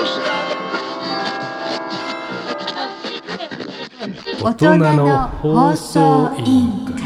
大人の放送委員会。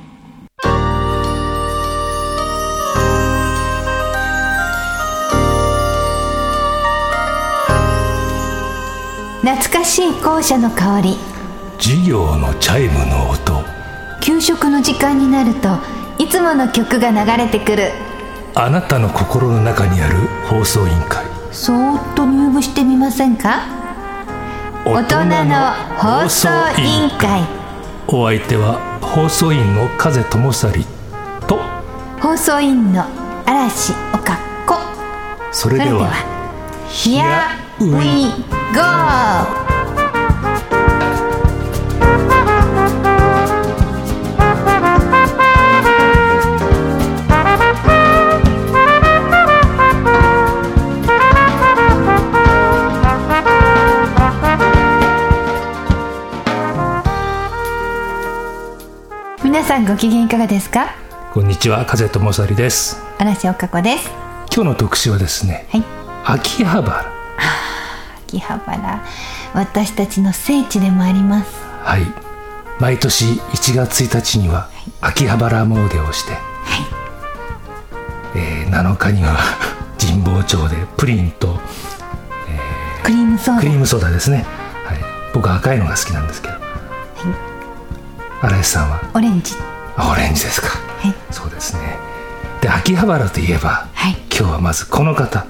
懐かしい校舎の香り、 授業のチャイムの音、 給食の時間になるといつもの曲が流れてくる。 あなたの心の中にある放送委員会、 そーっと入部してみませんか。大人の放送委員会。 お相手は放送委員の風友紗と放送委員の嵐おかっこ。 それでは Here we go。皆さんご機嫌いかがですか。 こんにちは、風友紗です。 嵐おかこです。 今日の特集はですね、 はい、 秋葉原。 秋葉原、私たちの聖地でもあります。 はい、毎年1月1日には秋葉原詣をして、はい、7日には神保町でプリンと、 クリームソーダですね、はい、僕は赤いのが好きなんですけど、はい、嵐さんはオレンジですか。 はい、 そうですね。で、秋葉原といえば、はい、今日はまずこの方、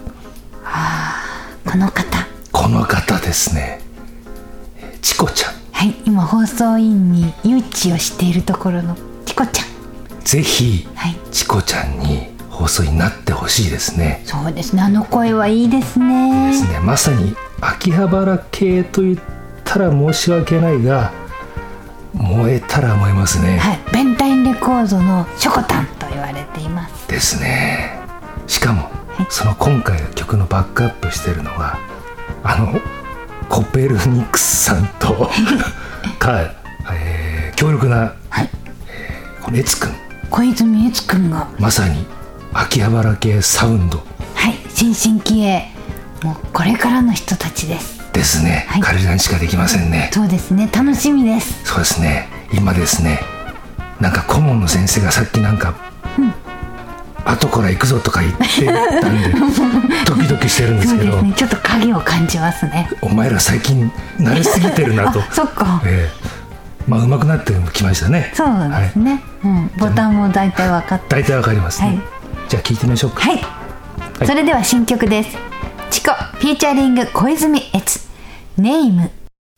この方ですね、チコちゃん。 はい、今放送委員に誘致をしているところのチコちゃん。 ぜひ、 はい、 チコちゃんに放送委員になってほしいですね。 そうですね、あの声はいいですね。 ですね、まさに秋葉原系と言ったら申し訳ないが、燃えたら燃えますね。 はい、ベンタインレコードのショコタンと言われていますですね。しかも、はい、その今回の曲のバックアップしてるのがコペルニクスさんと強力な、はい、この悦くん、 小泉悦くんがまさに秋葉原系サウンド、 はい、新進気鋭、もうこれからの人たちですね、はい、彼らにしかできませんね。 そうですね、楽しみです。 そうですね、今ですね、なんか顧問の先生がさっきなんか、後から行くぞとか言ってたんでドキドキしてるんですけど、 そうですね、ちょっと影を感じますね。 お前ら最近慣れすぎてるなとそっか、 まあ上手くなってきましたね。 そうですね、はい、ボタンも大体分かって、 大体分かりますね、はい、じゃあ聞いてみましょうか。 はい、はい、それでは新曲です。チコフィーチャリング小泉悦、ネーム。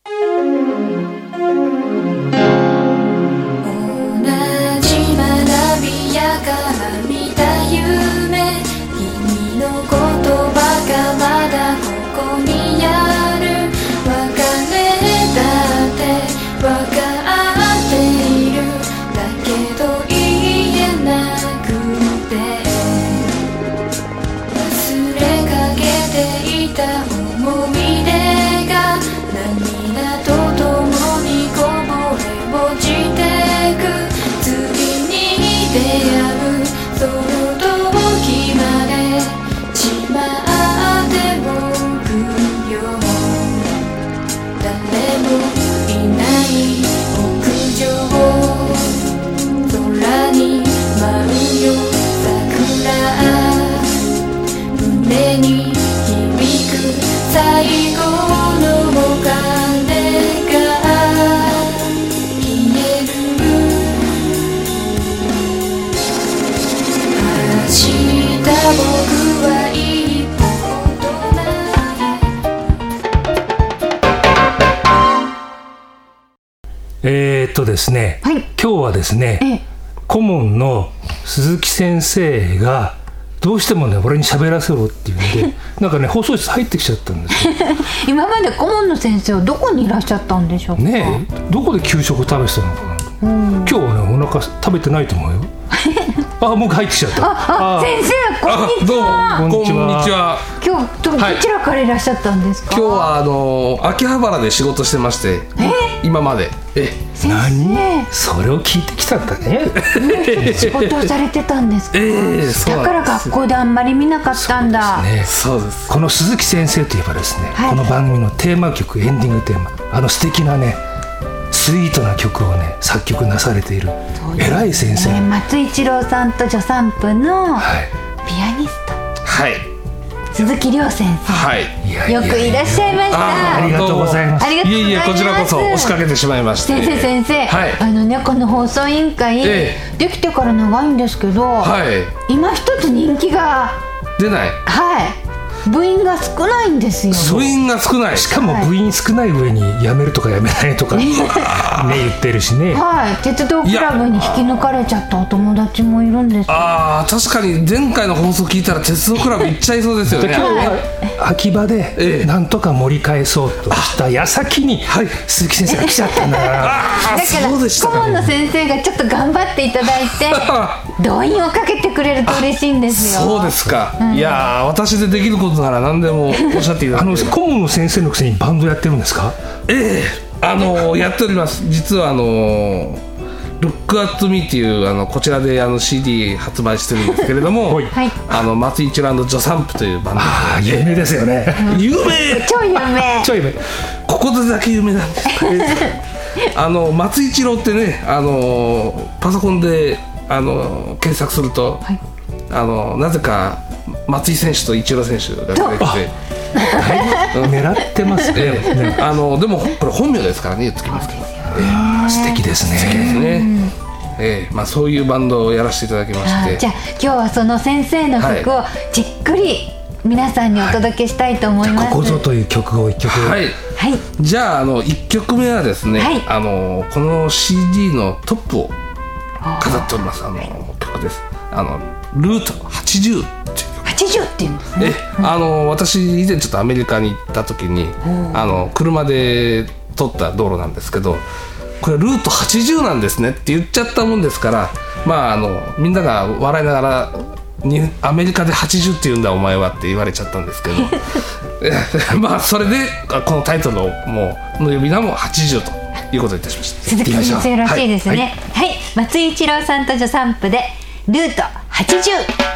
ですね、 はい、 今日はですね、顧問の鈴木先生がどうしてもね俺に喋らせろっていうんでなんかね放送室入ってきちゃったんですよ今まで顧問の先生はどこにいらっしゃったんでしょうかね。どこで給食食べてたのかな。今日はねお腹食べてないと思うよもう入ってきちゃった。 先生こんにちは。 こんにちは。 今日どちらからいらっしゃったんですか。 今日は秋葉原で仕事してまして、今まで先何生それを聞いてきたんだね仕事をされてたんですか、 そうだから学校であんまり見なかったんだ。 そうです。 この鈴木先生といえばですね、 はいこの番組のテーマ曲、エンディングテーマ、素敵なねスイートな曲をね作曲なされている偉い先生、 松一郎さんと助産婦のはいピアニスト、 はい鈴木亮先生、 はい。 いやいやよくいらっしゃいました。 ありがとうございますありがとうございます。 こちらこそ押しかけてしまいまして。 先生、 はいこの放送委員会、 えできてから長いんですけど、 はい。 今一つ人気が出ない。 部員が少ないんですよ。 部員が少ない。 しかも部員少ない上に辞めるとか辞めないとかね言ってるしね。 鉄道クラブに引き抜かれちゃったお友達もいるんですよ。 確かに前回の放送聞いたら鉄道クラブ行っちゃいそうですよね。 今日は秋葉でなんとか盛り返そうとした矢先に鈴木先生が来ちゃったんだからだからそうでした顧問の先生がちょっと頑張っていただいて動員をかけてくれると嬉しいんですよ。 そうですか。いやー、私でできることなら何でもおっしゃっていただいて。 顧問の先生のくせにバンドやってるんですか？ やっております。実はLook at Me っていうこちらでCD 発売してるんですけれども、 はい松一郎&助産婦というバンドで、 有名ですよね。 有名超有名。 ちょい目ここでだけ有名なんです松一郎ってね、パソコンで検索すると、なぜか松井選手と一郎選手が出てきて狙ってますね。 でもこれ本名ですからね、言っときますけど、 素敵ですね。 素敵ですね。そういうバンドをやらせていただきまして、 じゃあ今日はその先生の曲をじっくり皆さんにお届けしたいと思います。 ここぞという曲を一曲。 はいはい、 じゃあ1曲目はですね、この CD のトップを飾っております曲です。ルート80っていう 80っていうんですね。 私以前ちょっとアメリカに行った時に車で通った道路なんですけど、これルート80なんですねって言っちゃったもんですから、みんなが笑いながらアメリカで80って言うんだお前はって言われちゃったんですけどそれでこのタイトルをの呼び名も80ということにいたしました。 鈴木先生よろしいですね。はい、松井一郎さんと助産婦でルート80。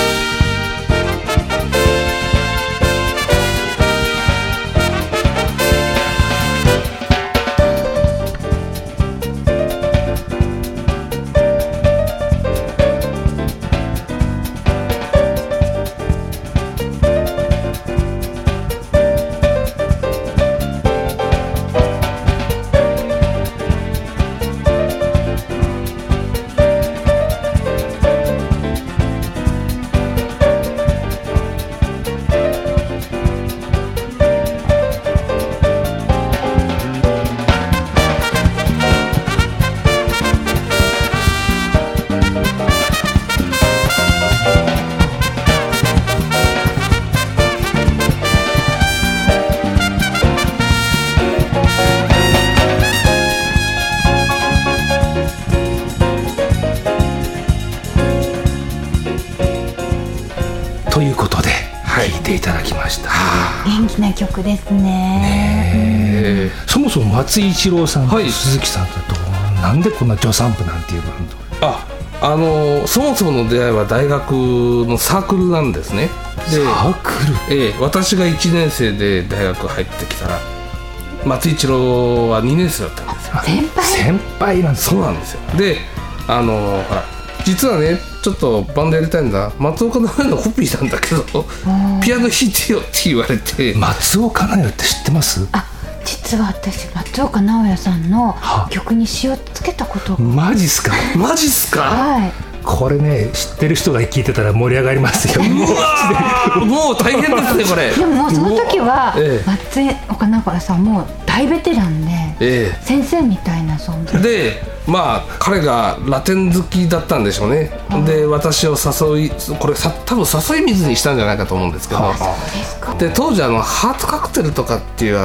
ということで聴いていただきました。 元気な曲ですね。 そもそも松井一郎さんと鈴木さんだと、なんでこんな助産婦なんていうバンド？ そもそもの出会いは大学のサークルなんですね。でサークル？ 私が1年生で大学入ってきたら松井一郎は2年生だったんですよ。 先輩なんです。 そうなんですよ。でほら実はね、ちょっとバンドやりたいんだ、松岡直哉のコピーなんだけどピアノ弾いてよって言われて。 松岡直哉って知ってます？ 実は私松岡直哉さんの曲に詞をつけたことが。 マジっすか？ マジっすか？ はい。 これね、知ってる人が聞いてたら盛り上がりますよ。 うわもう大変ですねこれ。 でももうその時は松岡直哉さんも大ベテランで、先生みたいな存在で、彼がラテン好きだったんでしょうね。で私を誘い、これ多分誘い水にしたんじゃないかと思うんですけど、で当時ハートカクテルとかっていう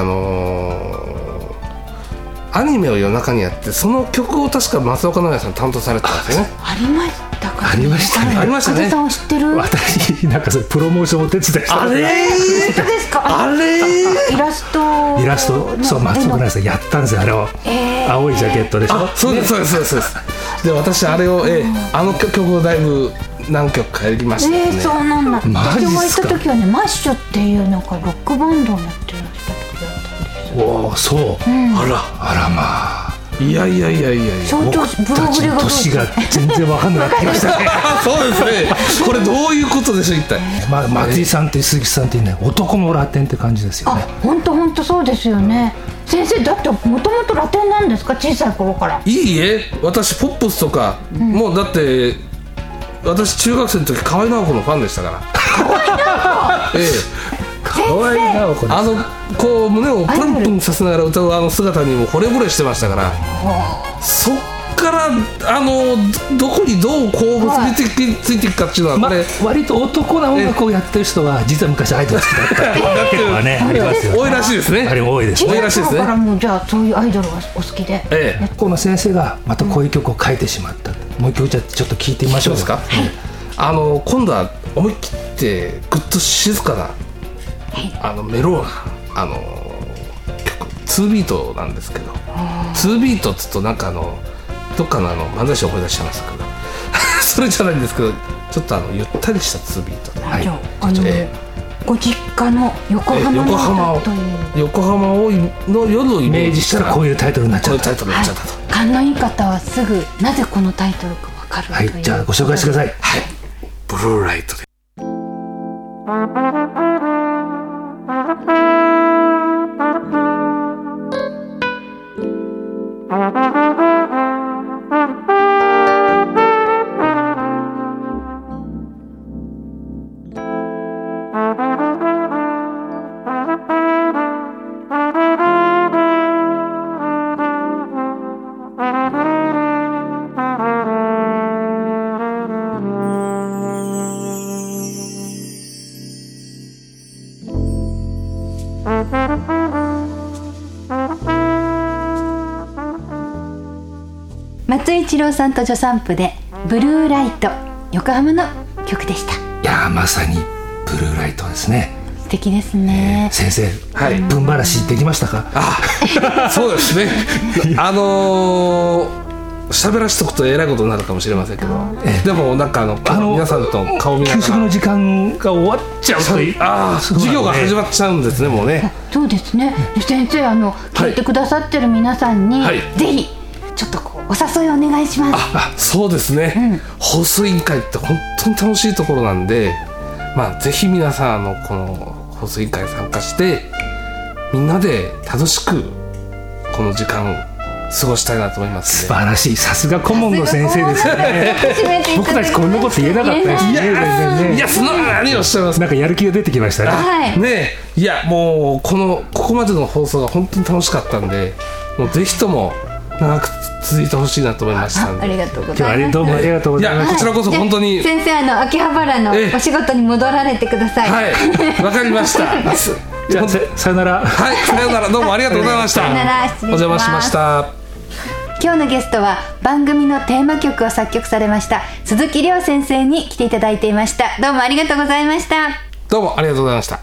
アニメを夜中にやって、その曲を確か松岡直哉さん担当されてたんですよね。 ありましたかありましたね。 ありましたね。 加藤さんは知ってる？ 私なんかそれプロモーションを手伝いした本当ですか？ あれイラストそう松村さんやったんですよ、あれを、青いジャケットでしょ。 そうですそうですそうですで私あれを、あの曲をだいぶ何曲かやりましたね。 そうなんだ。 マジっすか？ 私が行った時はね、マッシュっていうなんかロックバンドをやってる人だったんですよ。 おお、そう、あらまあ、 いや相当ブログでがどう年が全然分かんなくなってきましたね。 そうですね。これどういうことでしょう一体。 松井さんって鈴木さんってね、男のラテンって感じですよね。 本当そうですよね。先生だってもともとラテンなんですか？小さい頃から。 いいえ、私ポップスとか、もうだって私中学生の時河合直子のファンでしたから。河合直子。 河合直子です。 こう胸をプンプンさせながら歌うあの姿にも惚れ惚れしてましたから、そっからどこにどうこう結びついていくかっていうのはこれ、 割と男な音楽をやってる人は実は昔アイドル好きだったっていうのはね、ありますよ。 多いらしいですね。 あれも多いですね。 多いらしいですね。 だからもうじゃあそういうアイドルがお好きで。 この先生がまたこういう曲を書いてしまった。もう一曲じゃちょっと聞いてみましょうか。 今度は思い切ってぐっと静かなメローな曲、2ビートなんですけど、2ビートっつうとなんかどっかの漫才師を思い出しちゃいましたけどそれじゃないんですけど、ちょっとゆったりした2ビートで、 じゃあご実家の横浜の歌という横浜の夜をイメージしたらこういうタイトルになっちゃった。 勘のいい方はすぐなぜこのタイトルか分かるという。 はい、じゃあご紹介してください。 はい、ブルーライトで。 松井一郎さんと助産婦でブルーライト、横浜の曲でした。 いやまさにブルーライトですね。 素敵ですね。 先生、分話できましたか？ そうですね。喋らしとくとえらいことになるかもしれませんけど、でもなんか皆さんと顔見ながら給食の時間が終わっちゃうという、 授業が始まっちゃうんですね、もうね。 そうですね。先生聞いてくださってる皆さんに、ぜひちょっとお誘いお願いします。 そうですね、放送委員会って本当に楽しいところなんで、ぜひ皆さんこの放送委員会に参加してみんなで楽しくこの時間過ごしたいなと思います、ね。 素晴らしい、さすが顧問の先生ですね。僕たちこんなこと言えなかったですね。 いや、そんな何をおっしゃいます。 なんかやる気が出てきましたね。 いやもうここまでの放送が本当に楽しかったんで、もうぜひとも長く続いてほしいなと思いましたんで。 ありがとうございます。 どうもありがとうございます。 こちらこそ本当に先生秋葉原のお仕事に戻られてください。 はい、わかりました。 じゃあさよなら。 はい、さよなら。どうもありがとうございました。 さよなら、失礼します。 お邪魔しました。 今日のゲストは番組のテーマ曲を作曲されました鈴木亮先生に来ていただいていました。どうもありがとうございました。 どうもありがとうございました。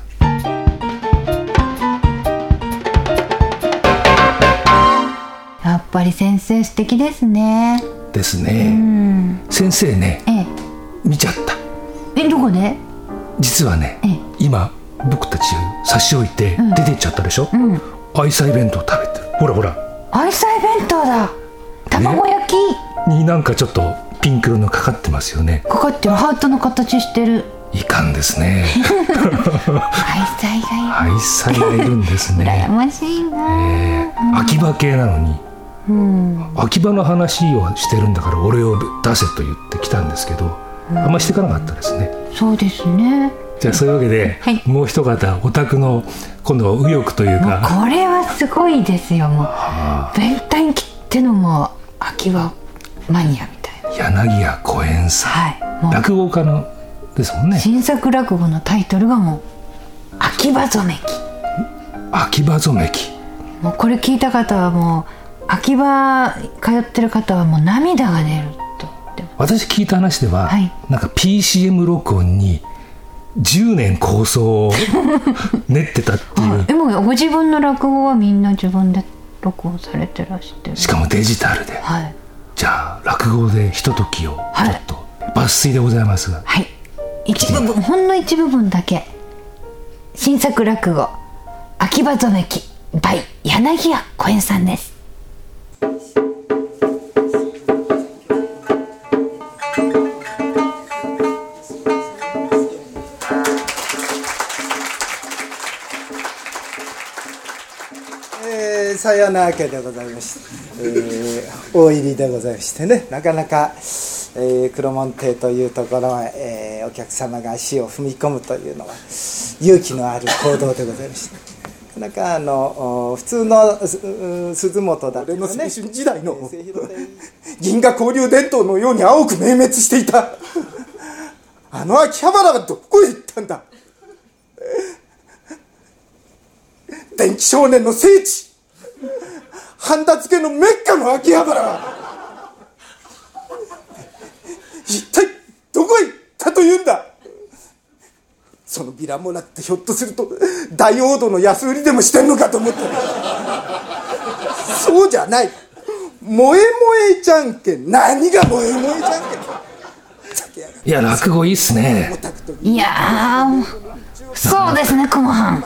やっぱり先生素敵ですね。 ですね。先生ね、見ちゃった。 どこで？ 実はね、今僕たち差し置いて出てっちゃったでしょ。愛妻弁当食べてる。ほらほら、 愛妻弁当だ。卵焼きになんかちょっとピンク色のかかってますよね。 かかってる。ハートの形してる。 いかんですね。 愛妻がいるんですね。 羨ましいな。 秋葉系なのに、秋葉の話をしてるんだから俺を出せと言ってきたんですけど、あんましてかなかったですね。 そうですね。 じゃあそういうわけで、もう一方お宅の今度は右翼というか、 これはすごいですよ。もう弁天切ってのも秋葉マニアみたいな。 柳家小円さん、落語家のですもんね。 新作落語のタイトルがもう秋葉染めき。 秋葉染めき。 もうこれ聞いた方はもう秋葉通ってる方はもう涙が出るとってます。 私聞いた話では、 はい、 なんか PCM 録音に10年構想を練ってたっていうでもご自分の落語はみんな自分で録音されてらしてる、 しかもデジタルで、 はい、 じゃあ落語でひとときをちょっと抜粋でございますが、 はい、一部分、ほんの一部分だけ。新作落語秋葉染木 by 柳家小燕さんです。 さようなわけでございまして、大入りでございましてね、なかなか、黒門亭というところへ、お客様が足を踏み込むというのは勇気のある行動でございまして、なかなか普通の鈴本だとね、俺の青春時代の銀河交流伝統のように青く明滅していたあの秋葉原がどこへ行ったんだ。電気少年の聖地、ハンダ付けのメッカの秋葉原は一体どこへ行ったというんだ。そのビラもらってひょっとすると大王道の安売りでもしてんのかと思ったらそうじゃない。萌え萌えじゃんけん。何が萌え萌えじゃんけん。 いや落語いいっすね。 いやそうですね、この班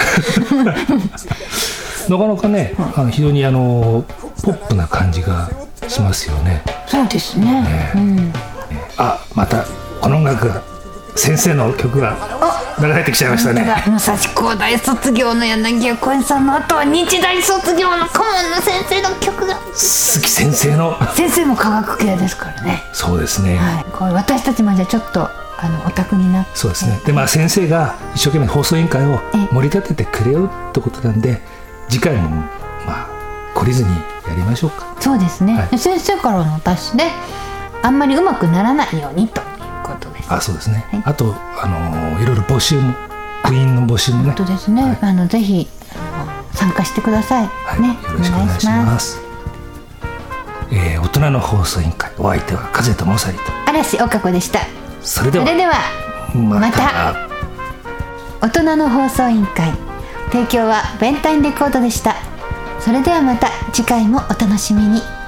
なかなかね、非常にポップな感じがしますよね。 そうですね、 またこの音楽が先生の曲が流れてきちゃいましたね。 武蔵工大卒業の柳家小燕さんの後は日大卒業の顧問の先生の曲が、 鈴木先生の先生も科学系ですからね。 そうですね、 はい、これ私たちまでちょっとオタクになって、 そうですね。で先生が一生懸命放送委員会を盛り立ててくれよってことなんで、次回も懲りずにやりましょうか。 そうですね、 はい、 先生からの達しであんまりうまくならないようにということです。 そうですね、 はい、 あといろいろ募集も、部員の募集もね、 本当ですね、はい、ぜひ参加してください、 はいね、 よろしくお願いします。大人の放送委員会、お相手は風とまさりと嵐岡子でした。 それではまた大人の放送委員会、提供はベンタインレコードでした。それではまた次回もお楽しみに。